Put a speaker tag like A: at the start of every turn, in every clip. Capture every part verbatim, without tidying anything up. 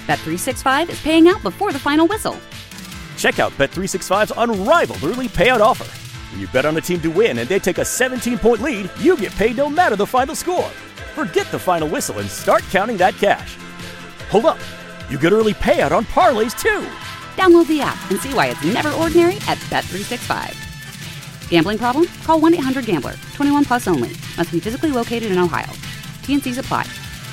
A: Bet three sixty-five is paying out before the final whistle.
B: Check out Bet three sixty-five's unrivaled early payout offer. When you bet on a team to win and they take a seventeen-point lead, you get paid no matter the final score. Forget the final whistle and start counting that cash. Hold up. You get early payout on parlays, too.
A: Download the app and see why it's never ordinary at Bet three sixty-five. Gambling problem? Call one eight hundred gambler. twenty-one plus only. Must be physically located in Ohio. T N Cs apply.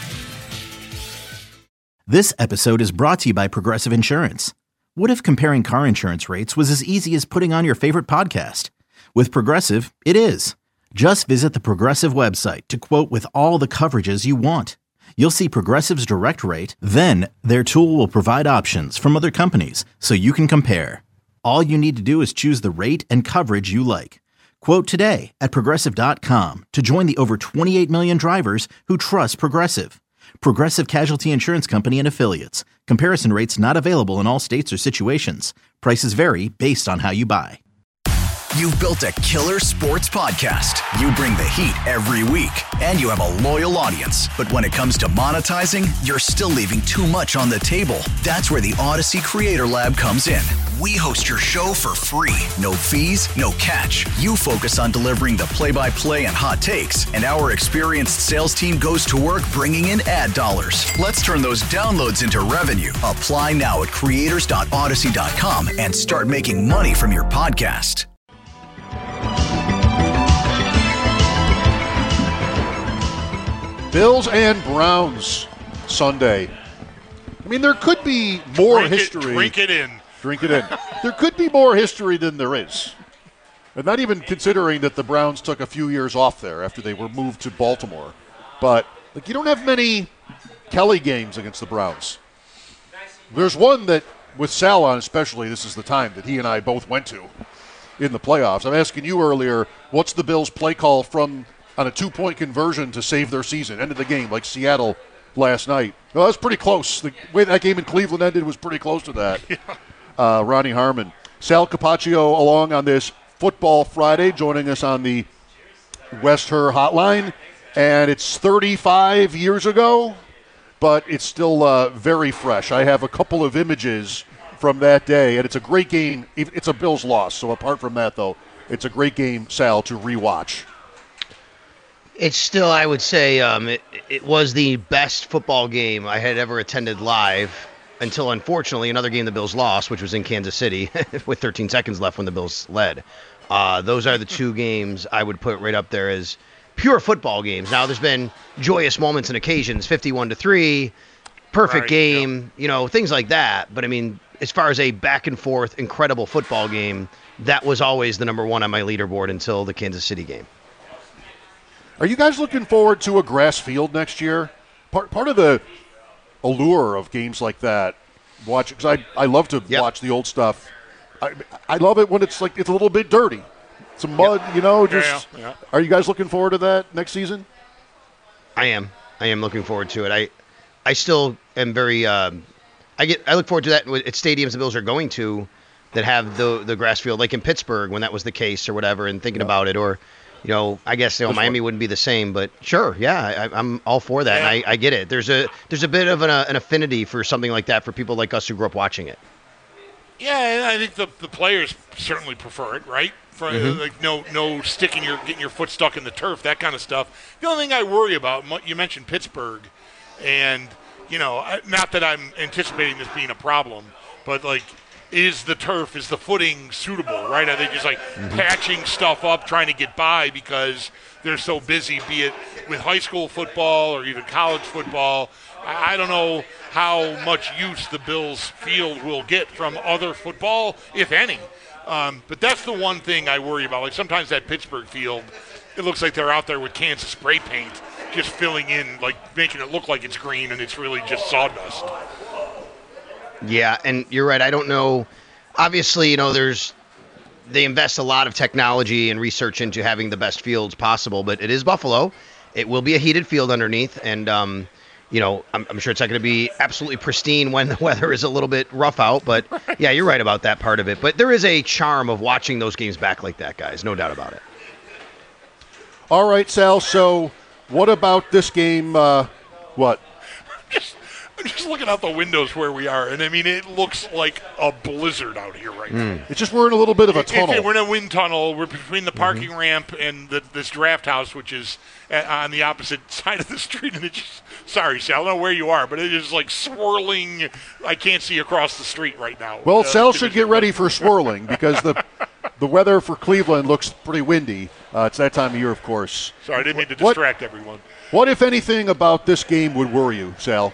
C: This episode is brought to you by Progressive Insurance. What if comparing car insurance rates was as easy as putting on your favorite podcast? With Progressive, it is. Just visit the Progressive website to quote with all the coverages you want. You'll see Progressive's direct rate, then their tool will provide options from other companies so you can compare. All you need to do is choose the rate and coverage you like. Quote today at Progressive dot com to join the over twenty-eight million drivers who trust Progressive. Progressive Casualty Insurance Company and Affiliates. Comparison rates not available in all states or situations. Prices vary based on how you buy.
D: You've built a killer sports podcast. You bring the heat every week, and you have a loyal audience. But when it comes to monetizing, you're still leaving too much on the table. That's where the Odyssey Creator Lab comes in. We host your show for free. No fees, no catch. You focus on delivering the play-by-play and hot takes, and our experienced sales team goes to work bringing in ad dollars. Let's turn those downloads into revenue. Apply now at creators dot odyssey dot com and start making money from your podcast.
E: Bills and Browns Sunday. I mean, there could be more
F: drink
E: history.
F: It, drink it in.
E: Drink it in. There could be more history than there is. And not even considering that the Browns took a few years off there after they were moved to Baltimore. But like, you don't have many Kelly games against the Browns. There's one that, with Sal on especially, this is the time that he and I both went to in the playoffs. I'm asking you earlier, what's the Bills' play call from on a two-point conversion to save their season, end of the game, like Seattle last night? Well, that was pretty close. The way that game in Cleveland ended was pretty close to that. Yeah. Uh, Ronnie Harmon. Sal Capaccio along on this Football Friday, joining us on the West Her hotline. And it's thirty-five years ago, but it's still uh, very fresh. I have a couple of images from that day, and it's a great game. It's a Bills loss, so apart from that, though, it's a great game, Sal, to rewatch.
G: It's still, I would say, um, it, it was the best football game I had ever attended live until, unfortunately, another game the Bills lost, which was in Kansas City with thirteen seconds left when the Bills led. Uh, those are the two games I would put right up there as pure football games. Now, there's been joyous moments and occasions, fifty-one to three, perfect right, game, yeah. you know, things like that. But, I mean, as far as a back-and-forth, incredible football game, that was always the number one on my leaderboard until the Kansas City game.
E: Are you guys looking forward to a grass field next year? Part part of the allure of games like that, watch because I I love to yep. watch the old stuff. I I love it when it's like it's a little bit dirty, some mud, yep. you know. Just yeah, yeah. Are you guys looking forward to that next season?
G: I am. I am looking forward to it. I I still am very. Um, I get. I look forward to that at stadiums the Bills are going to that have the the grass field, like in Pittsburgh when that was the case or whatever, and thinking yeah. about it or. You know, I guess you know, Miami wouldn't be the same, but sure, yeah, I, I'm all for that, yeah. and I, I get it. There's a there's a bit of an, uh, an affinity for something like that for people like us who grew up watching it.
F: Yeah, and I think the the players certainly prefer it, right? For mm-hmm. like no no sticking your getting your foot stuck in the turf, that kind of stuff. The only thing I worry about, you mentioned Pittsburgh, and you know, not that I'm anticipating this being a problem, but like. Is the turf, is the footing suitable, right? Are they just like mm-hmm. patching stuff up, trying to get by because they're so busy, be it with high school football or even college football? I, I don't know how much use the Bills field will get from other football, if any. Um, but that's the one thing I worry about. Like sometimes that Pittsburgh field, it looks like they're out there with cans of spray paint, just filling in, like making it look like it's green and it's really just sawdust.
G: Yeah, and you're right. I don't know. Obviously, you know, there's they invest a lot of technology and research into having the best fields possible, but it is Buffalo. It will be a heated field underneath, and, um, you know, I'm, I'm sure it's not going to be absolutely pristine when the weather is a little bit rough out, but, yeah, you're right about that part of it. But there is a charm of watching those games back like that, guys. No doubt about it.
E: All right, Sal, so what about this game? Uh, what?
F: I'm just looking out the windows where we are, and I mean, it looks like a blizzard out here right
G: mm.
F: now.
E: It's just we're in a little bit of a
F: it,
E: tunnel.
F: It, we're in a wind tunnel. We're between the parking
G: mm-hmm.
F: ramp and the, this draft house, which is at, on the opposite side of the street. And it's just, sorry, Sal, I don't know where you are, but it is like swirling. I can't see across the street right now.
E: Well,
F: uh,
E: Sal should get ready for swirling because the the weather for Cleveland looks pretty windy. Uh, it's that time of year, of course.
F: Sorry, I didn't mean to distract
E: what,
F: everyone.
E: What, if anything, about this game would worry you, Sal?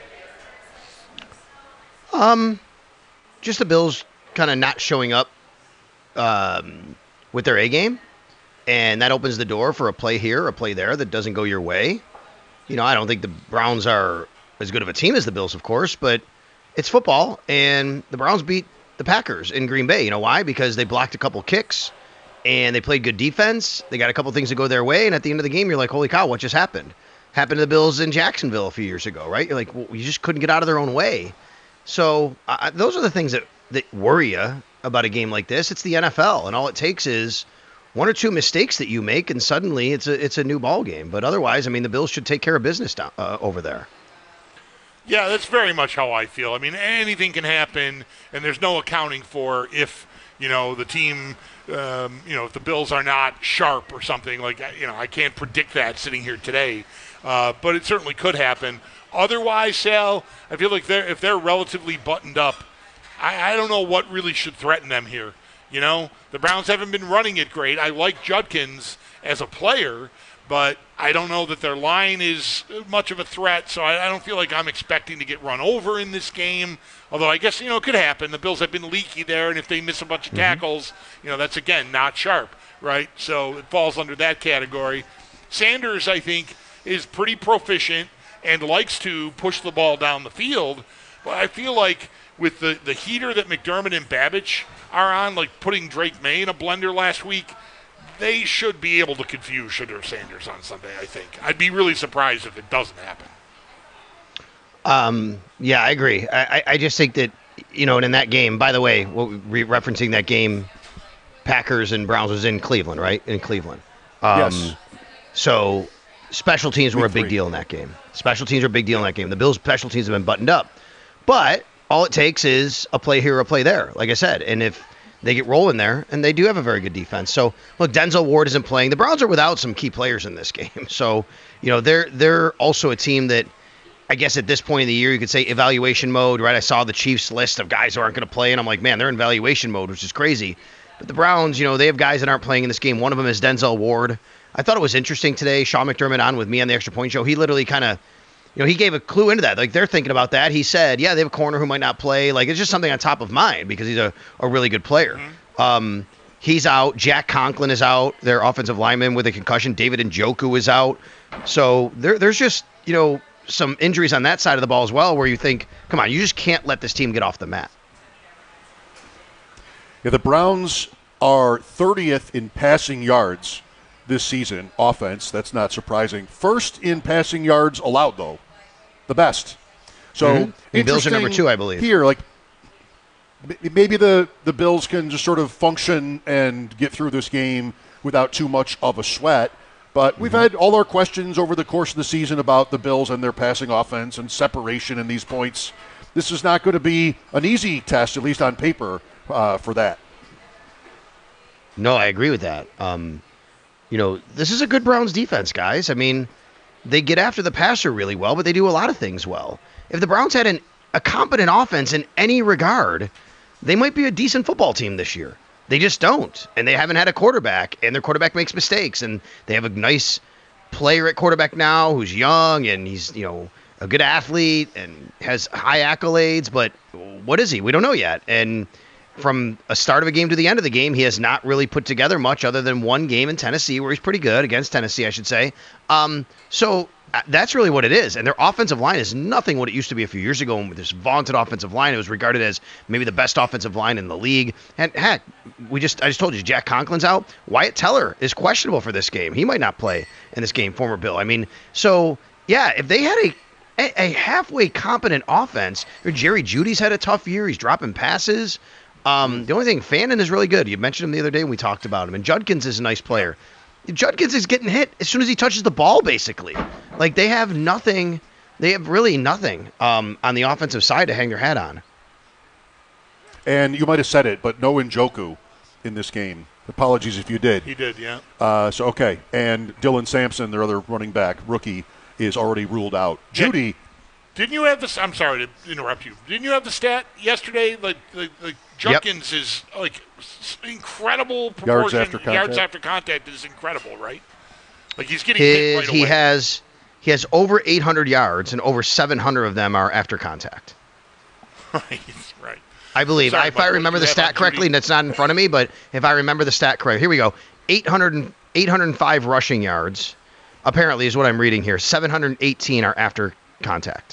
G: Um, just the Bills kind of not showing up um, with their A game, and that opens the door for a play here, a play there that doesn't go your way. You know, I don't think the Browns are as good of a team as the Bills, of course, but it's football, and the Browns beat the Packers in Green Bay. You know why? Because they blocked a couple kicks, and they played good defense. They got a couple things to go their way, and at the end of the game, you're like, holy cow, what just happened? Happened to the Bills in Jacksonville a few years ago, right? You're like, well, you just couldn't get out of their own way. So uh, those are the things that, that worry you about a game like this. It's the N F L, and all it takes is one or two mistakes that you make, and suddenly it's a it's a new ball game. But otherwise, I mean, the Bills should take care of business down, uh, over there.
F: Yeah, that's very much how I feel. I mean, anything can happen, and there's no accounting for if, you know, the team, um, you know, if the Bills are not sharp or something. Like, you know, I can't predict that sitting here today, uh, but it certainly could happen. Otherwise, Sal, I feel like they're if they're relatively buttoned up, I, I don't know what really should threaten them here. You know, the Browns haven't been running it great. I like Judkins as a player, but I don't know that their line is much of a threat, so I, I don't feel like I'm expecting to get run over in this game. Although I guess, you know, it could happen. The Bills have been leaky there, and if they miss a bunch of
G: mm-hmm.
F: tackles, you know, that's, again, not sharp, right? So it falls under that category. Sanders, I think, is pretty proficient and likes to push the ball down the field, but I feel like with the, the heater that McDermott and Babbage are on, like putting Drake May in a blender last week, they should be able to confuse Shedeur Sanders on Sunday, I think. I'd be really surprised if it doesn't happen.
G: Um, yeah, I agree. I, I just think that, you know, and in that game, by the way, what re- referencing that game, Packers and Browns was in Cleveland, right? In Cleveland. Um,
E: yes.
G: So special teams were
E: Week
G: a big
E: three.
G: deal in that game. Special teams are a big deal in that game. The Bills' special teams have been buttoned up. But all it takes is a play here, a play there, like I said. And if they get rolling there, and they do have a very good defense. So, look, Denzel Ward isn't playing. The Browns are without some key players in this game. So, you know, they're they're also a team that, I guess at this point in the year, you could say evaluation mode, right? I saw the Chiefs list of guys who aren't going to play, and I'm like, man, they're in evaluation mode, which is crazy. But the Browns, you know, they have guys that aren't playing in this game. One of them is Denzel Ward. I thought it was interesting today. Sean McDermott on with me on the Extra Point Show. He literally kind of, you know, he gave a clue into that. Like, they're thinking about that. He said, yeah, they have a corner who might not play. Like, it's just something on top of mind because he's a, a really good player. Mm-hmm. Um, he's out. Jack Conklin is out. Their offensive lineman with a concussion. David Njoku is out. So there, there's just, you know, some injuries on that side of the ball as well where you think, come on, you just can't let this team get off the mat.
E: Yeah, the Browns are thirtieth in passing yards this season, offense. That's not surprising. First in passing yards allowed, though. The best. So,
G: mm-hmm. The Bills are number two, I believe.
E: Here, like, maybe the, the Bills can just sort of function and get through this game without too much of a sweat. But we've
G: mm-hmm.
E: had all our questions over the course of the season about the Bills and their passing offense and separation in these points. This is not going to be an easy test, at least on paper, uh, for that.
G: No, I agree with that. Um, you know, this is a good Browns defense, guys. I mean, they get after the passer really well, but they do a lot of things well. If the Browns had an, a competent offense in any regard, they might be a decent football team this year. They just don't, and they haven't had a quarterback, and their quarterback makes mistakes, and they have a nice player at quarterback now who's young, and he's, you know, a good athlete and has high accolades, but what is he? We don't know yet. And from a start of a game to the end of the game, he has not really put together much other than one game in Tennessee where he's pretty good, against Tennessee, I should say. Um, so that's really what it is. And their offensive line is nothing what it used to be a few years ago. And with this vaunted offensive line, it was regarded as maybe the best offensive line in the league. And heck, we just I just told you, Jack Conklin's out. Wyatt Teller is questionable for this game. He might not play in this game, former Bill. I mean, so yeah, if they had a a, a halfway competent offense, Jerry Jeudy's had a tough year. He's dropping passes. Um, the only thing, Fannin is really good. You mentioned him the other day when we talked about him. And Judkins is a nice player. Judkins is getting hit as soon as he touches the ball, basically. Like, they have nothing they have really nothing um, on the offensive side to hang their hat on.
E: And you might have said it, but no Njoku in this game. Apologies if you did.
F: He did, yeah.
E: Uh, so, okay. And Dylan Sampson, their other running back, rookie, is already ruled out. Judy.
F: Yeah. Didn't you have this? I'm sorry to interrupt you. Didn't you have the stat yesterday? Like, like, like Judkins yep. is like incredible proportion.
E: Yards after contact.
F: Yards after contact is incredible, right? Like he's getting
G: His,
F: hit right
G: he
F: away.
G: has he has over eight hundred yards, and over seven hundred of them are after contact.
F: Right, right.
G: I believe.
F: Sorry,
G: I, if I remember the stat correctly, and it's not in front of me, but if I remember the stat correctly, here we go. eight hundred, eight hundred five rushing yards, apparently, is what I'm reading here. seven hundred eighteen are after contact.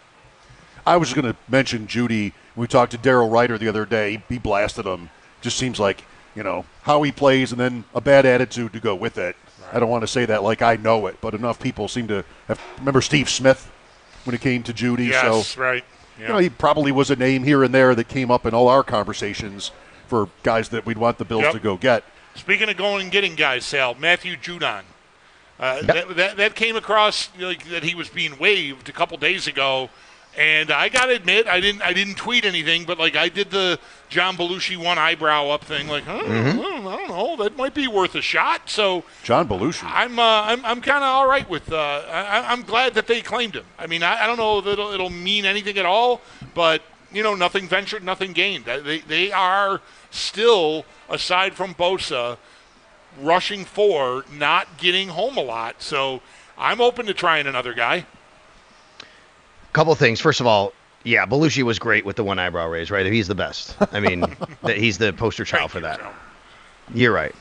E: I was going to mention Judy. We talked to Daryl Ryder the other day. He blasted him. Just seems like, you know, how he plays and then a bad attitude to go with it. Right. I don't want to say that like I know it, but enough people seem to have. Remember Steve Smith when it came to Judy?
F: Yes,
E: so,
F: right. Yeah.
E: You know, he probably was a name here and there that came up in all our conversations for guys that we'd want the Bills
F: yep.
E: to go get.
F: Speaking of going and getting guys, Sal, Matthew Judon. Uh,
G: yep.
F: that, that, that came across like, that he was being waived a couple days ago. And I gotta admit, I didn't. I didn't tweet anything, but like I did the John Belushi one eyebrow up thing. Like, huh,
G: mm-hmm.
F: I, don't, I don't know, that might be worth a shot. So
E: John Belushi,
F: I'm. Uh, I'm. I'm kind of all right with. Uh, I, I'm glad that they claimed him. I mean, I, I don't know if it'll, it'll mean anything at all, but you know, nothing ventured, nothing gained. They they are still, aside from Bosa, rushing for, not getting home a lot. So I'm open to trying another guy.
G: Couple things. First of all, yeah, Belushi was great with the one eyebrow raise, right? He's the best. I mean, that he's the poster child for that. You're right.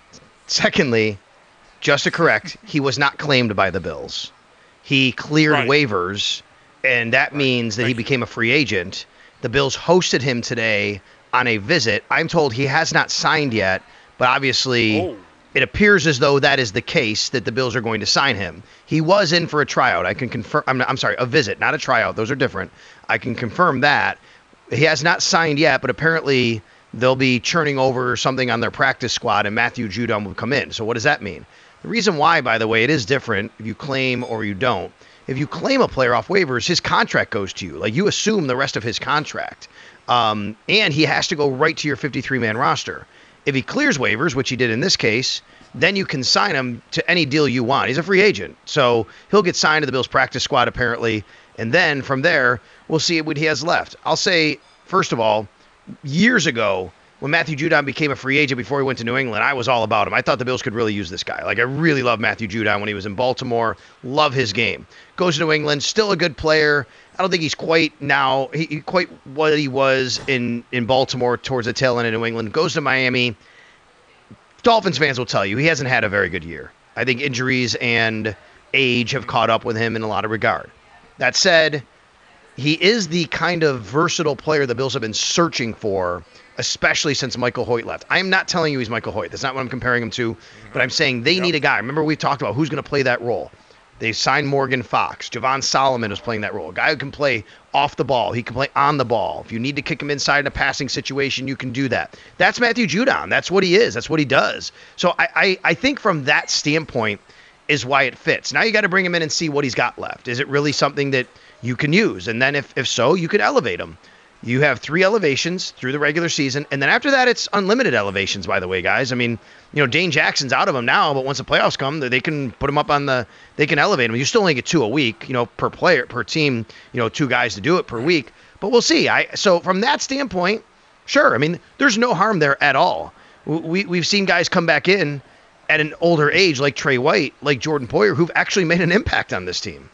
G: Secondly, just to correct, he was not claimed by the Bills. He cleared
F: right.
G: waivers, and that right. means that
F: Thank
G: he
F: you.
G: became a free agent. The Bills hosted him today on a visit. I'm told he has not signed yet, but obviously
F: oh.
G: it appears as though that is the case, that the Bills are going to sign him. He was in for a tryout. I can confirm. I'm, I'm sorry, a visit, not a tryout. Those are different. I can confirm that. He has not signed yet, but apparently they'll be churning over something on their practice squad, and Matthew Judon will come in. So what does that mean? The reason why, by the way, it is different if you claim or you don't. If you claim a player off waivers, his contract goes to you. Like, you assume the rest of his contract. Um, and he has to go right to your fifty-three man roster. If he clears waivers, which he did in this case, then you can sign him to any deal you want. He's a free agent. So he'll get signed to the Bills practice squad, apparently. And then from there, we'll see what he has left. I'll say, first of all, years ago, when Matthew Judon became a free agent before he went to New England, I was all about him. I thought the Bills could really use this guy. Like, I really love Matthew Judon when he was in Baltimore. Love his game. Goes to New England, still a good player. I don't think he's quite now, he, quite what he was in, in Baltimore towards the tail end of New England. Goes to Miami. Dolphins fans will tell you he hasn't had a very good year. I think injuries and age have caught up with him in a lot of regard. That said, he is the kind of versatile player the Bills have been searching for, especially since Michael Hoyt left. I am not telling you he's Michael Hoyt. That's not what I'm comparing him to, but I'm saying they yep. need a guy. Remember, we've talked about who's going to play that role. They signed Morgan Fox. Javon Solomon is playing that role. A guy who can play off the ball. He can play on the ball. If you need to kick him inside in a passing situation, you can do that. That's Matthew Judon. That's what he is. That's what he does. So I, I, I think from that standpoint is why it fits. Now you got to bring him in and see what he's got left. Is it really something that you can use? And then if, if so, you could elevate him. You have three elevations through the regular season, and then after that, it's unlimited elevations, by the way, guys. I mean, you know, Dane Jackson's out of them now, but once the playoffs come, they can put him up on the – they can elevate him. You still only get two a week, you know, per player, per team, you know, two guys to do it per week. But we'll see. I So from that standpoint, sure. I mean, there's no harm there at all. We, we've seen guys come back in at an older age like Trey White, like Jordan Poyer, who've actually made an impact on this team.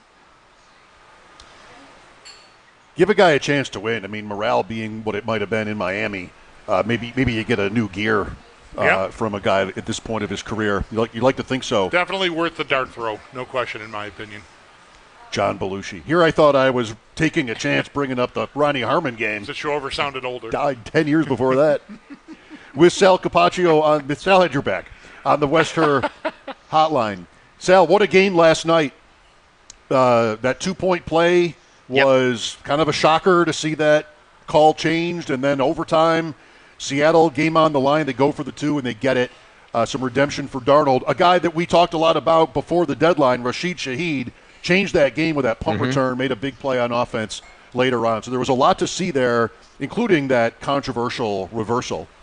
E: Give a guy a chance to win. I mean, morale being what it might have been in Miami, uh, maybe maybe you get a new gear uh,
F: yep.
E: from a guy at this point of his career. You like you like to think so.
F: Definitely worth the dart throw, no question, in my opinion.
E: John Belushi. Here I thought I was taking a chance bringing up the Ronnie Harmon game.
F: The show over sounded older.
E: Died ten years before that. With Sal Capaccio on – Sal had your back on the West Her hotline. Sal, what a game last night. Uh, that two-point play – was yep. kind of a shocker to see that call changed, and then overtime, Seattle, game on the line, they go for the two, and they get it. Uh, some redemption for Darnold. A guy that we talked a lot about before the deadline, Rashid Shaheed, changed that game with that punt
G: Mm-hmm.
E: return, made a big play on offense later on. So there was a lot to see there, including that controversial reversal.
G: one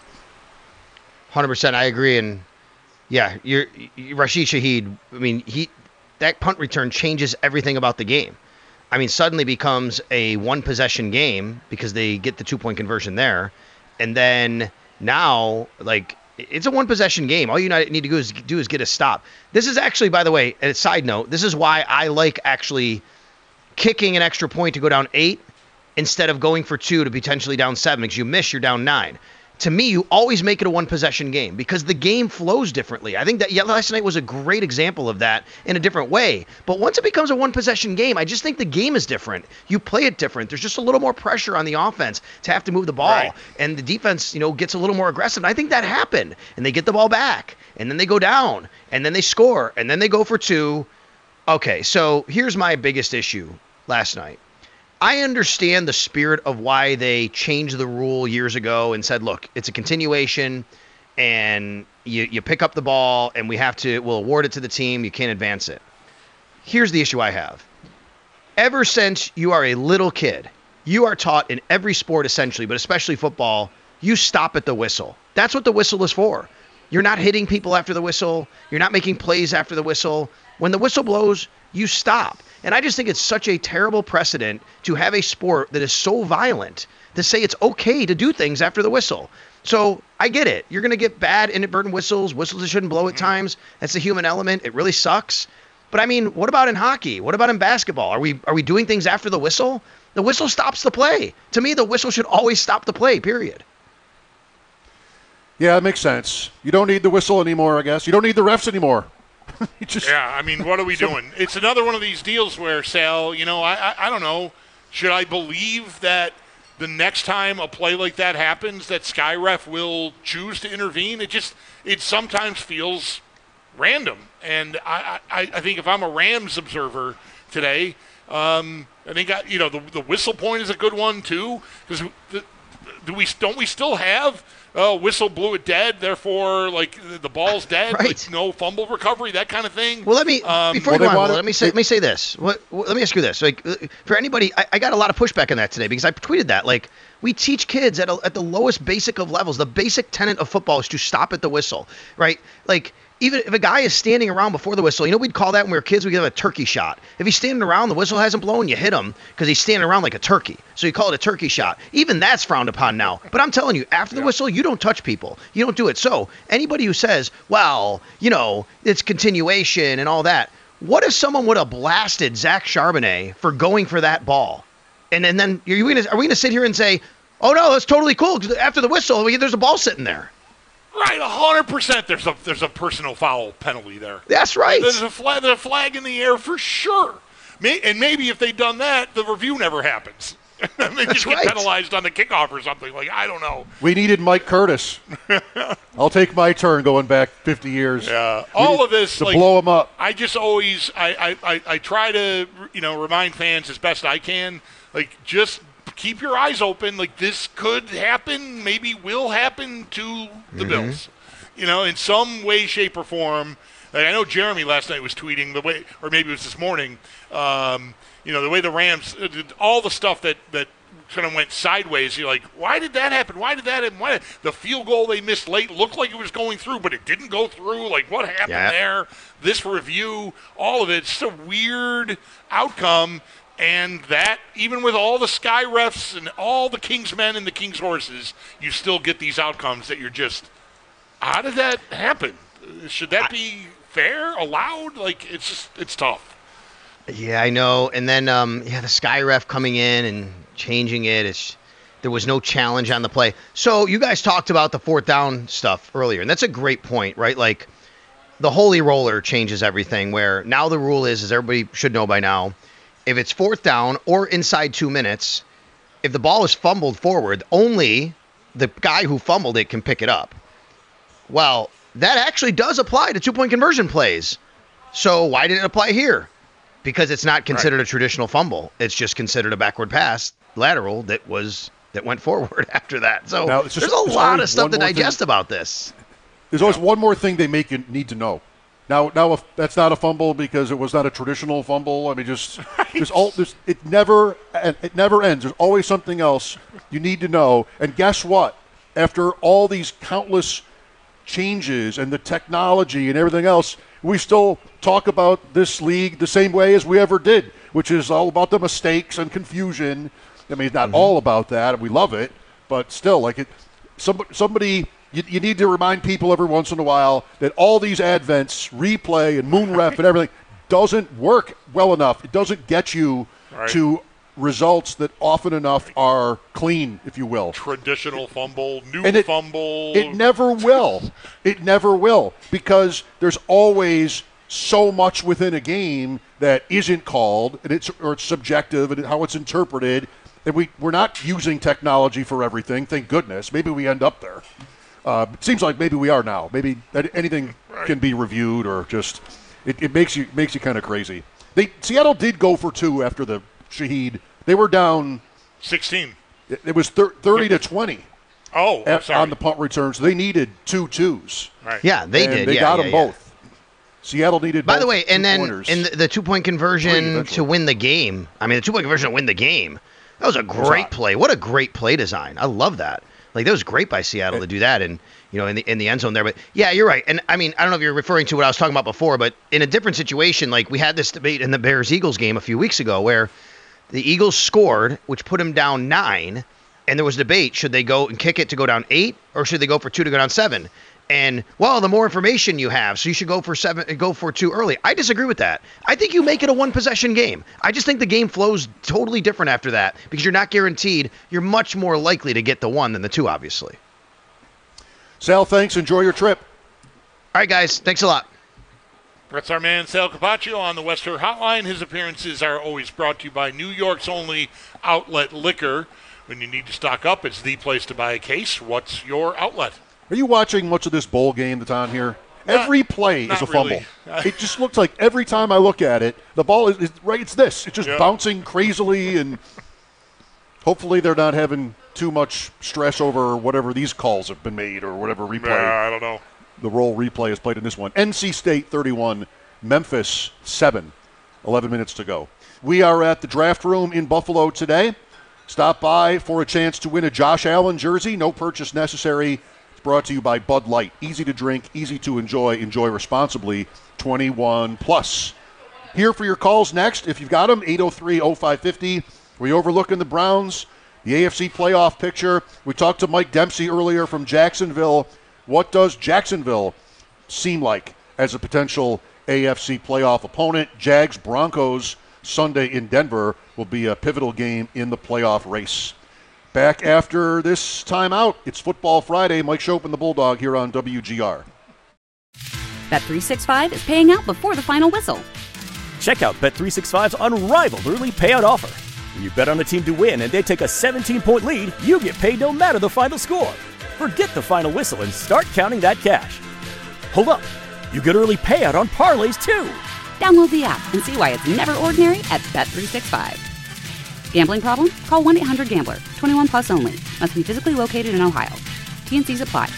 G: hundred percent, I agree. And yeah, you're, you Rashid Shaheed, I mean, he that punt return changes everything about the game. I mean, suddenly becomes a one-possession game because they get the two-point conversion there. And then now, like, it's a one-possession game. All you need to do is, do is get a stop. This is actually, by the way, a side note, this is why I like actually kicking an extra point to go down eight instead of going for two to potentially down seven, because you miss, you're down nine. To me, you always make it a one-possession game because the game flows differently. I think that yeah, last night was a great example of that in a different way. But once it becomes a one-possession game, I just think the game is different. You play it different. There's just a little more pressure on the offense to have to move the ball.
F: Right.
G: And the defense, you know, gets a little more aggressive. And I think that happened. And they get the ball back. And then they go down. And then they score. And then they go for two. Okay, so here's my biggest issue last night. I understand the spirit of why they changed the rule years ago and said, look, it's a continuation and you, you pick up the ball and we have to, we'll award it to the team. You can't advance it. Here's the issue I have. Ever since you are a little kid, you are taught in every sport essentially, but especially football, you stop at the whistle. That's what the whistle is for. You're not hitting people after the whistle. You're not making plays after the whistle. When the whistle blows, you stop. And I just think it's such a terrible precedent to have a sport that is so violent to say it's okay to do things after the whistle. So I get it. You're going to get bad inadvertent whistles, whistles that shouldn't blow at times. That's the human element. It really sucks. But I mean, what about in hockey? What about in basketball? Are we are we doing things after the whistle? The whistle stops the play. To me, the whistle should always stop the play, period.
E: Yeah, it makes sense. You don't need the whistle anymore, I guess. You don't need the refs anymore. You just,
F: yeah, I mean, what are we doing? It's another one of these deals where, Sal, you know, I, I I don't know. Should I believe that the next time a play like that happens, that Sky Ref will choose to intervene? It just, it sometimes feels random. And I, I, I think if I'm a Rams observer today, um, I think, I, you know, the, the whistle point is a good one, too. Because do we, don't we still have... Oh, whistle blew it dead, therefore, like, the ball's dead,
G: right.
F: Like, no fumble recovery, that kind of thing.
G: Well, let me,
F: um,
G: before
E: well,
G: you go on,
E: wanted,
G: let me say, let me say this. What, what, let me ask you this. Like, for anybody, I, I got a lot of pushback on that today because I tweeted that. Like, we teach kids at, a, at the lowest basic of levels, the basic tenet of football is to stop at the whistle, right? Like, even if a guy is standing around before the whistle, you know, we'd call that when we were kids, we'd give him a turkey shot. If he's standing around, the whistle hasn't blown, you hit him because he's standing around like a turkey. So you call it a turkey shot. Even that's frowned upon now. But I'm telling you, after the yeah. whistle, you don't touch people. You don't do it. So anybody who says, well, you know, it's continuation and all that, what if someone would have blasted Zach Charbonnet for going for that ball? And, and then are we going to sit here and say, oh, no, that's totally cool because after the whistle, there's a ball sitting there.
F: Right, one hundred percent there's a there's a personal foul penalty there.
G: That's right.
F: There's a flag, there's a flag in the air for sure. May, and maybe if they'd done that, the review never happens. they
G: That's
F: just
G: right.
F: get penalized on the kickoff or something. Like, I don't know.
E: We needed Mike Curtis. I'll take my turn going back fifty years.
F: Yeah, all of this
E: to
F: like,
E: blow them up.
F: I just always I, I, I, I try to you know remind fans as best I can. Like, just keep your eyes open. Like, this could happen, maybe will happen to the
G: mm-hmm.
F: Bills. You know, in some way, shape, or form. Like, I know Jeremy last night was tweeting the way, or maybe it was this morning, um, you know, the way the Rams, all the stuff that, that kind of went sideways. You're like, why did that happen? Why did that happen? Why did, the field goal they missed late looked like it was going through, but it didn't go through. Like, what happened
G: yeah.
F: there? This review, all of it. It's just a weird outcome. And that, even with all the Sky Refs and all the King's men and the King's horses, you still get these outcomes that you're just, how did that happen? Should that be fair, allowed? Like, it's just, it's tough.
G: Yeah, I know. And then, um, yeah, the Sky Ref coming in and changing it. It's, there was no challenge on the play. So you guys talked about the fourth down stuff earlier, and that's a great point, right? Like, the holy roller changes everything, where now the rule is, as everybody should know by now, if it's fourth down or inside two minutes, if the ball is fumbled forward, only the guy who fumbled it can pick it up. Well, that actually does apply to two-point conversion plays. So why did it apply here? Because it's not considered right. a traditional fumble. It's just considered a backward pass, lateral, that was that went forward after that. So
E: now, just,
G: there's a lot of stuff to digest thing. about this.
E: There's always yeah. one more thing they make you need to know. Now, now if that's not a fumble because it was not a traditional fumble. I mean, just there's all there's it never it never ends. There's always something else you need to know. And guess what? After all these countless changes and the technology and everything else, we still talk about this league the same way as we ever did, which is all about the mistakes and confusion. I mean, it's not mm-hmm. all about that, and we love it, but still, like it, somebody, somebody you, you need to remind people every once in a while that all these advents, replay and moon ref and everything doesn't work well enough. It doesn't get you right. to results that often enough are clean, if you will.
F: Traditional fumble, new
E: and it,
F: fumble.
E: It never will. It never will, because there's always so much within a game that isn't called, and it's or it's subjective and how it's interpreted. And we, we're not using technology for everything, thank goodness. Maybe we end up there. Uh, it seems like maybe we are now. Maybe anything right. can be reviewed, or just it, it makes you makes you kind of crazy. They Seattle did go for two after the Shaheed. They were down
F: sixteen.
E: It, it was thir- thirty to twenty.
F: Oh, I'm sorry.
E: On the punt return, so they needed two twos.
F: Right.
G: Yeah, they
E: and
G: did.
E: They
G: yeah,
E: got
G: yeah,
E: them
G: yeah.
E: both. Seattle needed.
G: By
E: both
G: the way, and then
E: pointers.
G: in the, the two-point conversion to win the game. I mean, the two-point conversion to win the game. That was a great play. What a great play design. I love that. Like, that was great by Seattle to do that, and you know, in the in the end zone there. But yeah, you're right. And I mean, I don't know if you're referring to what I was talking about before, but in a different situation, like we had this debate in the Bears-Eagles game a few weeks ago, where the Eagles scored, which put them down nine, and there was debate: should they go and kick it to go down eight, or should they go for two to go down seven? And well, the more information you have, so you should go for seven, go for two early. I disagree with that. I think you make it a one-possession game. I just think the game flows totally different after that because you're not guaranteed. You're much more likely to get the one than the two, obviously.
E: Sal, thanks. Enjoy your trip.
G: All right, guys. Thanks a lot.
F: That's our man Sal Capaccio on the Wester Hotline. His appearances are always brought to you by New York's only outlet liquor. When you need to stock up, it's the place to buy a case. What's your outlet?
E: Are you watching much of this bowl game that's on here? Not, every play is a fumble. Really. It just looks like every time I look at it, the ball is, is right. It's this. It's just yeah. bouncing crazily, and hopefully they're not having too much stress over whatever these calls have been made or whatever replay.
F: Yeah, I don't know.
E: The role replay is played in this one. N C State thirty-one, Memphis seven. eleven minutes to go. We are at the draft room in Buffalo today. Stop by for a chance to win a Josh Allen jersey. No purchase necessary. Brought to you by Bud Light. Easy to drink, easy to enjoy. Enjoy responsibly. twenty-one plus. Here for your calls next. If you've got them, eight oh three oh five five oh. We overlooking the Browns, the A F C playoff picture. We talked to Mike Dempsey earlier from Jacksonville. What does Jacksonville seem like as a potential A F C playoff opponent? Jags Broncos Sunday in Denver will be a pivotal game in the playoff race. Back after this timeout, it's Football Friday. Mike Schopp and the Bulldog here on W G R.
A: Bet three sixty-five is paying out before the final whistle.
B: Check out Bet three sixty-five's unrivaled early payout offer. When you bet on a team to win and they take a seventeen-point lead, you get paid no matter the final score. Forget the final whistle and start counting that cash. Hold up. You get early payout on parlays, too.
A: Download the app and see why it's never ordinary at Bet three sixty-five. Gambling problem? Call one eight hundred gambler. twenty-one plus only. Must be physically located in Ohio. T N Cs apply.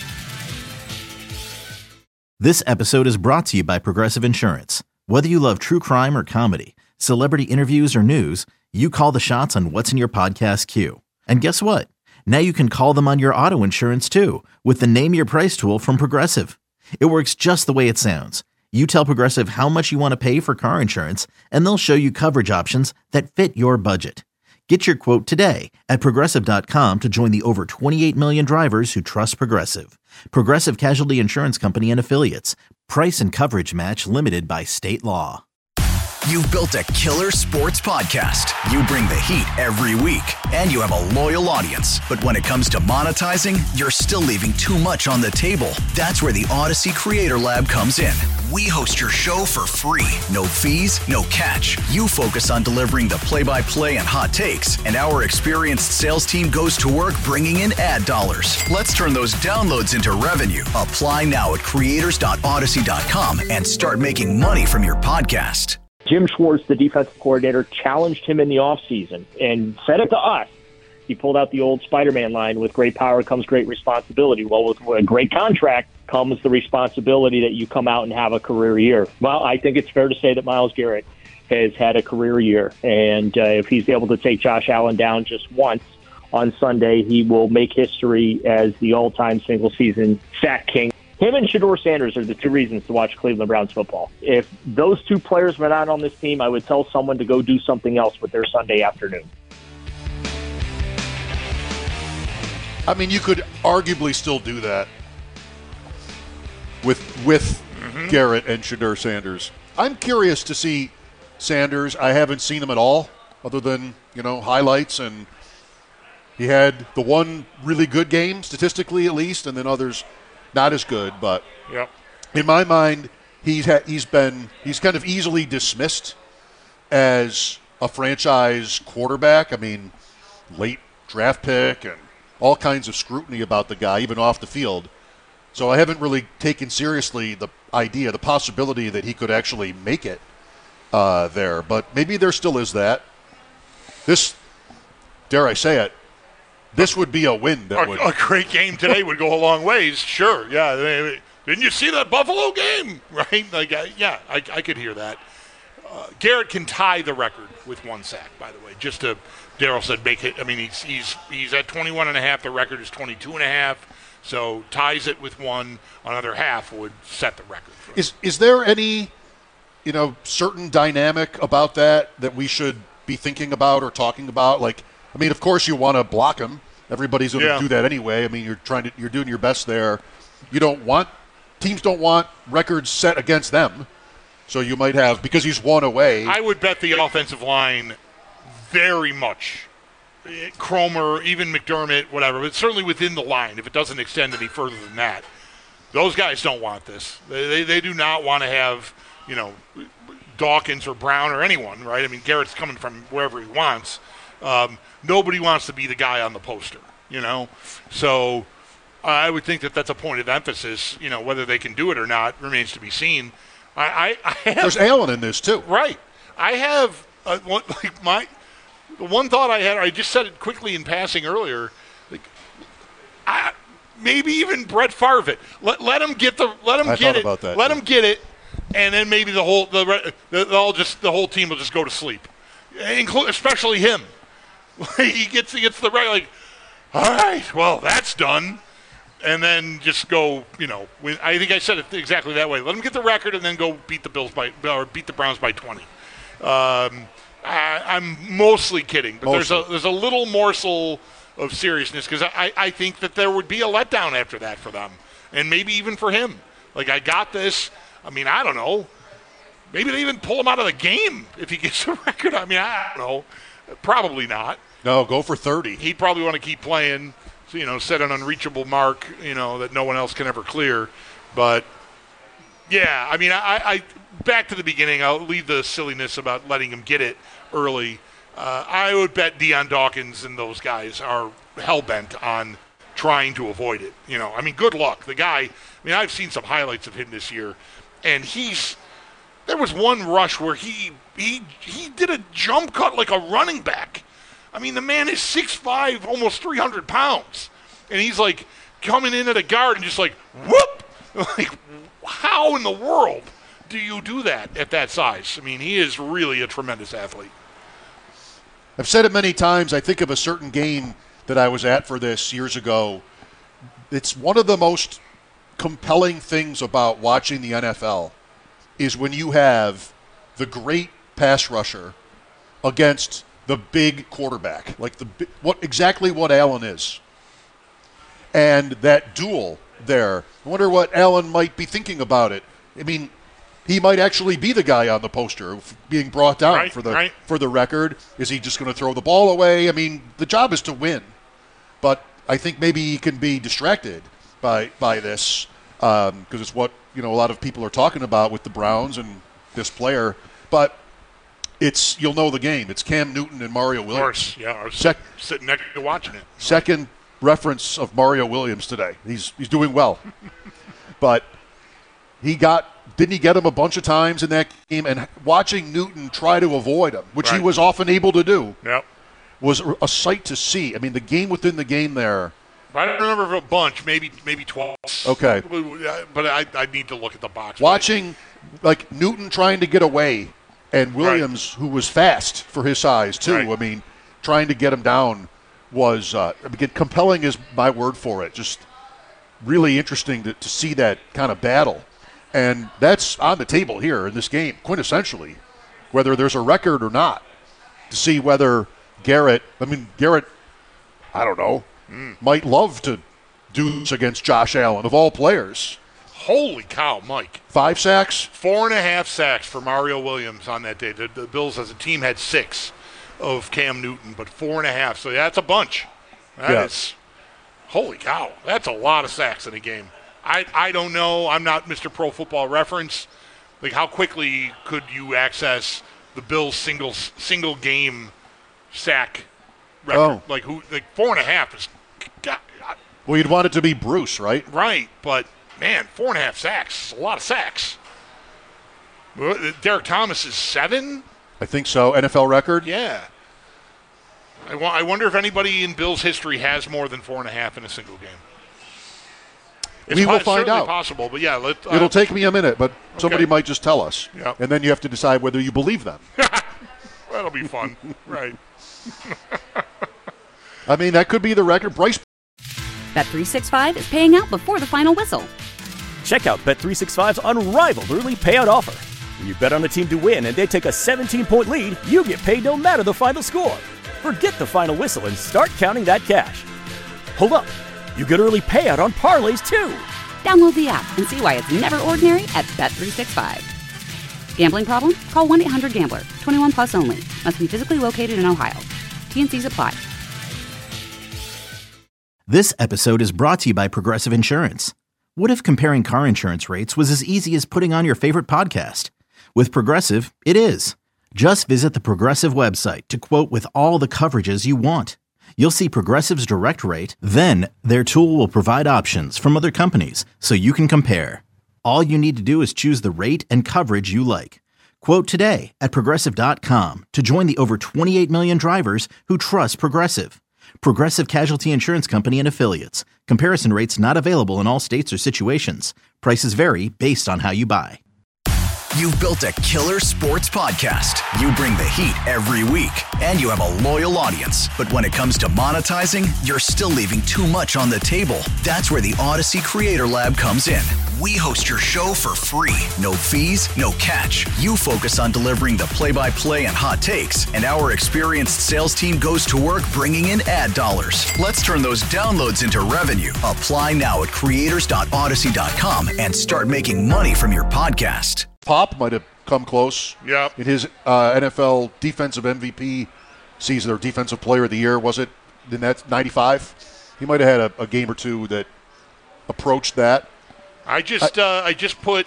C: This episode is brought to you by Progressive Insurance. Whether you love true crime or comedy, celebrity interviews or news, you call the shots on what's in your podcast queue. And guess what? Now you can call them on your auto insurance too with the Name Your Price tool from Progressive. It works just the way it sounds. You tell Progressive how much you want to pay for car insurance, and they'll show you coverage options that fit your budget. Get your quote today at Progressive dot com to join the over twenty-eight million drivers who trust Progressive. Progressive Casualty Insurance Company and Affiliates. Price and coverage match limited by state law.
D: You've built a killer sports podcast. You bring the heat every week, and you have a loyal audience. But when it comes to monetizing, you're still leaving too much on the table. That's where the Odyssey Creator Lab comes in. We host your show for free. No fees, no catch. You focus on delivering the play-by-play and hot takes, and our experienced sales team goes to work bringing in ad dollars. Let's turn those downloads into revenue. Apply now at creators dot odyssey dot com and start making money from your podcast.
H: Jim Schwartz, the defensive coordinator, challenged him in the offseason and said it to us. he pulled out the old Spider-Man line, with great power comes great responsibility. Well, with a great contract comes the responsibility that you come out and have a career year. Well, I think it's fair to say that Myles Garrett has had a career year. And uh, if he's able to take Josh Allen down just once on Sunday, he will make history as the all-time single-season sack king. Him and Shedeur Sanders are the two reasons to watch Cleveland Browns football. If those two players were not on this team, I would tell someone to go do something else with their Sunday afternoon.
E: I mean, you could arguably still do that with with mm-hmm. Garrett and Shedeur Sanders. I'm curious to see Sanders. I haven't seen him at all, other than, you know, highlights, and he had the one really good game, statistically at least, and then others not as good. But
F: yep.
E: in my mind, he's ha- he's been he's kind of easily dismissed as a franchise quarterback. I mean, late draft pick and all kinds of scrutiny about the guy, even off the field. So I haven't really taken seriously the idea, the possibility that he could actually make it uh, there. But maybe there still is that. This, dare I say it, this would be a win. That
F: a,
E: would
F: a great game today would go a long ways. Sure, yeah. Didn't you see that Buffalo game? Right? Like, uh, yeah, I, I could hear that. Uh, Garrett can tie the record with one sack, by the way. Just to, Daryl said, make it. I mean, he's he's he's at twenty-one and a half. The record is twenty-two and a half. So ties it with one. Another half would set the record.
E: Is is there any, you know, certain dynamic about that that we should be thinking about or talking about? Like, I mean, of course you want to block him. Everybody's going to
F: yeah.
E: do that anyway. I mean, you're trying to, you're doing your best there. You don't want, teams don't want records set against them. So you might have, because he's one away.
F: I would bet the offensive line very much. Cromer, even McDermott, whatever, but certainly within the line, if it doesn't extend any further than that. Those guys don't want this. They, they, they do not want to have, you know, Dawkins or Brown or anyone, right? I mean, Garrett's coming from wherever he wants. Um, nobody wants to be the guy on the poster, you know? So I would think that that's a point of emphasis. You know, whether they can do it or not remains to be seen. I, I, I have,
E: There's Allen in this, too.
F: Right. I have, uh, one, like, my, the one thought I had, I just said it quickly in passing earlier, like, I, maybe even Brett Favre. Let, let him get the, let him
E: I
F: get it.
E: About that,
F: let
E: too.
F: him get it. And then maybe the whole, the, the, all just, the whole team will just go to sleep. Inclu- especially him. he gets, he gets the right, like, all right, well, that's done. And then just go, you know, when, I think I said it exactly that way. Let them get the record and then go beat the Bills by, or beat the Browns by twenty. Um, I, I'm mostly kidding, but mostly. there's a there's a little morsel of seriousness because I, I think that there would be a letdown after that for them, and maybe even for him. Like, I got this. I mean, I don't know. Maybe they even pull him out of the game if he gets the record. I mean, I don't know. Probably not.
E: No, go for thirty.
F: He'd probably want to keep playing. You know, set an unreachable mark, you know, that no one else can ever clear. But, yeah, I mean, I, I back to the beginning, I'll leave the silliness about letting him get it early. Uh, I would bet Deion Dawkins and those guys are hell-bent on trying to avoid it. You know, I mean, good luck. The guy, I mean, I've seen some highlights of him this year, and he's, there was one rush where he he he did a jump cut like a running back. I mean, the man is six five, almost three hundred pounds. And he's, like, coming in at a guard and just, like, whoop! Like, how in the world do you do that at that size? I mean, he is really a tremendous athlete.
E: I've said it many times. I think of a certain game that I was at for this years ago. It's one of the most compelling things about watching the N F L is when you have the great pass rusher against the big quarterback, like the what exactly what Allen is. And that duel there, I wonder what Allen might be thinking about it. I mean, he might actually be the guy on the poster being brought down
F: right,
E: for the
F: right.
E: for the record. Is he just going to throw the ball away? I mean, the job is to win. But I think maybe he can be distracted by by this because um, it's what, you know, a lot of people are talking about with the Browns and this player. But it's, you'll know the game. It's Cam Newton and Mario Williams.
F: Of course, yeah. I was
E: Sec-
F: sitting next to watching it.
E: Second reference of Mario Williams today. He's he's doing well. But he got, didn't he get him a bunch of times in that game? And watching Newton try to avoid him, which
F: right.
E: he was often able to do.
F: Yep.
E: was a sight to see. I mean, the game within the game there.
F: I don't remember a bunch, maybe maybe twelve.
E: Okay.
F: But I, I need to look at the box.
E: Watching, like, Newton trying to get away and Williams, right. who was fast for his size, too. Right. I mean, trying to get him down was, uh, again, compelling is my word for it. Just really interesting to, to see that kind of battle. And that's on the table here in this game, quintessentially, whether there's a record or not, to see whether Garrett, I mean, Garrett, I don't know, mm. might love to do this against Josh Allen, of all players.
F: Holy cow, Mike.
E: Five sacks?
F: Four and a half sacks for Mario Williams on that day. The, the Bills as a team had six of Cam Newton, but four and a half. So that's a bunch. That yeah. is, holy cow, that's a lot of sacks in a game. I, I don't know. I'm not Mister Pro Football Reference. Like, how quickly could you access the Bills' single single game sack record?
E: Oh.
F: Like who? Like four and a half is. God,
E: well, you'd want it to be Bruce, right?
F: Right, but man, four and a half sacks is a lot of sacks. Derek Thomas is seven.
E: I think so. N F L record.
F: Yeah. I, wa- I wonder if anybody in Bills history has more than four and a half in a single game. It's
E: we will
F: po-
E: find out.
F: Possible, but yeah, let, uh,
E: it'll take me a minute, but
F: okay.
E: somebody might just tell us,
F: yep.
E: and then you have to decide whether you believe them.
F: That'll be fun, right?
E: I mean, that could be the record. Bryce.
A: Bet three sixty-five is paying out before the final whistle.
B: Check out Bet three sixty-five's unrivaled early payout offer. When you bet on a team to win and they take a seventeen-point lead, you get paid no matter the final score. Forget the final whistle and start counting that cash. Hold up. You get early payout on parlays, too.
A: Download the app and see why it's never ordinary at Bet three sixty-five. Gambling problem? Call one eight hundred gambler. twenty-one plus only. Must be physically located in Ohio. T N Cs apply.
C: This episode is brought to you by Progressive Insurance. What if comparing car insurance rates was as easy as putting on your favorite podcast? With Progressive, it is. Just visit the Progressive website to quote with all the coverages you want. You'll see Progressive's direct rate, then their tool will provide options from other companies so you can compare. All you need to do is choose the rate and coverage you like. Quote today at Progressive dot com to join the over twenty-eight million drivers who trust Progressive. Progressive Casualty Insurance Company and Affiliates. Comparison rates not available in all states or situations. Prices vary based on how you buy.
D: You've built a killer sports podcast. You bring the heat every week, and you have a loyal audience. But when it comes to monetizing, you're still leaving too much on the table. That's where the Odyssey Creator Lab comes in. We host your show for free. No fees, no catch. You focus on delivering the play-by-play and hot takes, and our experienced sales team goes to work bringing in ad dollars. Let's turn those downloads into revenue. Apply now at creators dot odyssey dot com and start making money from your podcast.
E: Pop might have come close
F: yep.
E: in his uh, N F L defensive M V P season or defensive player of the year, was it? In that ninety-five? He might have had a, a game or two that approached that.
F: I just I, uh, I just put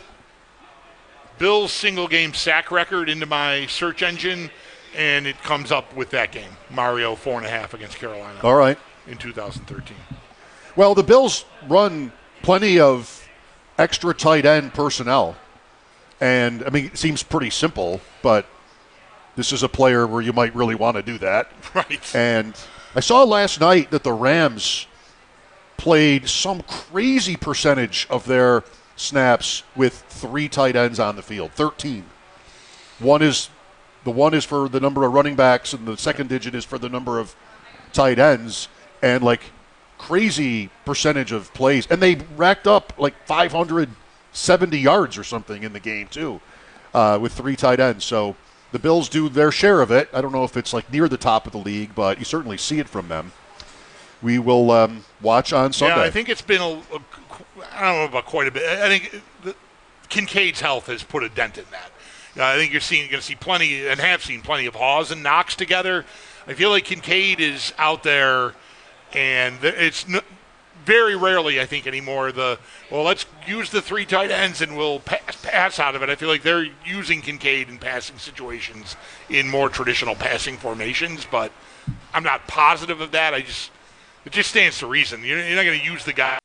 F: Bill's single game sack record into my search engine, and it comes up with that game. Mario four and a half against Carolina.
E: All right.
F: In two thousand thirteen.
E: Well, the Bills run plenty of extra tight end personnel. And, I mean, it seems pretty simple, but this is a player where you might really want to do that.
F: Right.
E: And I saw last night that the Rams played some crazy percentage of their snaps with three tight ends on the field, thirteen. One is the one is for the number of running backs, and the second digit is for the number of tight ends, and like crazy percentage of plays. And they racked up like five hundred seventy yards or something in the game too, uh, with three tight ends. So the Bills do their share of it. I don't know if it's like near the top of the league, but you certainly see it from them. We will um, watch on Sunday.
F: Yeah, I think it's been a, a, I don't know about quite a bit. I think the, Kincaid's health has put a dent in that. Uh, I think you're seeing, going to see plenty, and have seen plenty of Hawes and Knox together. I feel like Kincaid is out there, and it's n- very rarely, I think, anymore the, well, let's use the three tight ends and we'll pass, pass out of it. I feel like they're using Kincaid in passing situations in more traditional passing formations, but I'm not positive of that. I just, it just stands to reason. You're, you're not going to use the guy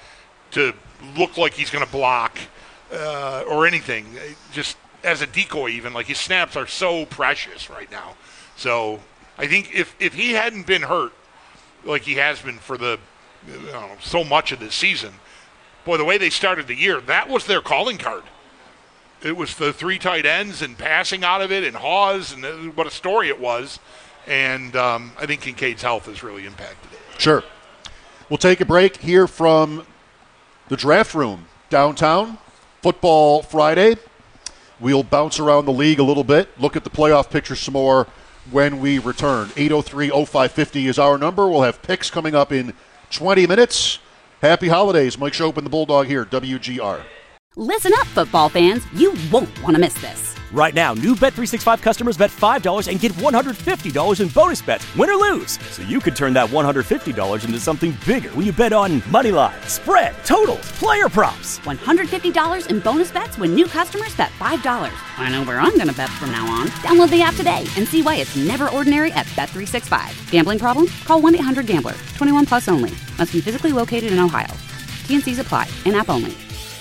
F: to look like he's going to block uh, or anything, just as a decoy even. Like, his snaps are so precious right now. So I think if, if he hadn't been hurt like he has been for the you know, so much of this season, boy, the way they started the year, that was their calling card. It was the three tight ends and passing out of it and Hawes, and what a story it was. And um, I think Kincaid's health has really impacted it.
E: Sure. We'll take a break here from the draft room downtown. Football Friday. We'll bounce around the league a little bit, look at the playoff picture some more when we return. eight oh three oh five fifty is our number. We'll have picks coming up in twenty minutes. Happy holidays. Mike Schopp and the Bulldog here, W G R.
A: Listen up, football fans. You won't want to miss this.
B: Right now, new Bet three sixty-five customers bet five dollars and get one hundred fifty dollars in bonus bets, win or lose. So you could turn that one hundred fifty dollars into something bigger when you bet on money line, spread, totals, player props.
A: one hundred fifty dollars in bonus bets when new customers bet five dollars. I know where I'm going to bet from now on. Download the app today and see why it's never ordinary at Bet three sixty-five. Gambling problem? Call one eight hundred gambler. twenty-one plus only. Must be physically located in Ohio. T N Cs apply. In-app only.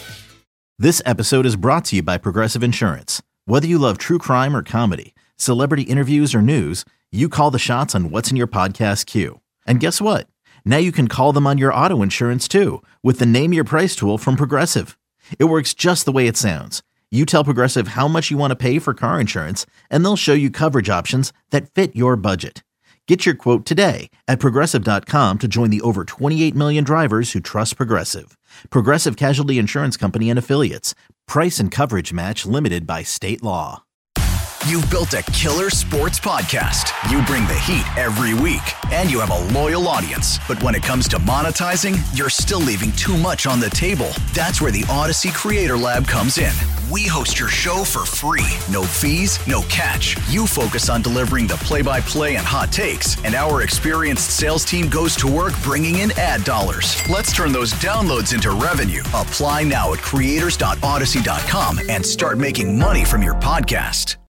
C: This episode is brought to you by Progressive Insurance. Whether you love true crime or comedy, celebrity interviews or news, you call the shots on what's in your podcast queue. And guess what? Now you can call them on your auto insurance too with the Name Your Price tool from Progressive. It works just the way it sounds. You tell Progressive how much you want to pay for car insurance, and they'll show you coverage options that fit your budget. Get your quote today at Progressive dot com to join the over twenty-eight million drivers who trust Progressive. Progressive Casualty Insurance Company and Affiliates. Price and coverage match limited by state law.
D: You've built a killer sports podcast. You bring the heat every week, and you have a loyal audience. But when it comes to monetizing, you're still leaving too much on the table. That's where the Odyssey Creator Lab comes in. We host your show for free. No fees, no catch. You focus on delivering the play-by-play and hot takes, and our experienced sales team goes to work bringing in ad dollars. Let's turn those downloads into revenue. Apply now at creators dot odyssey dot com and start making money from your podcast.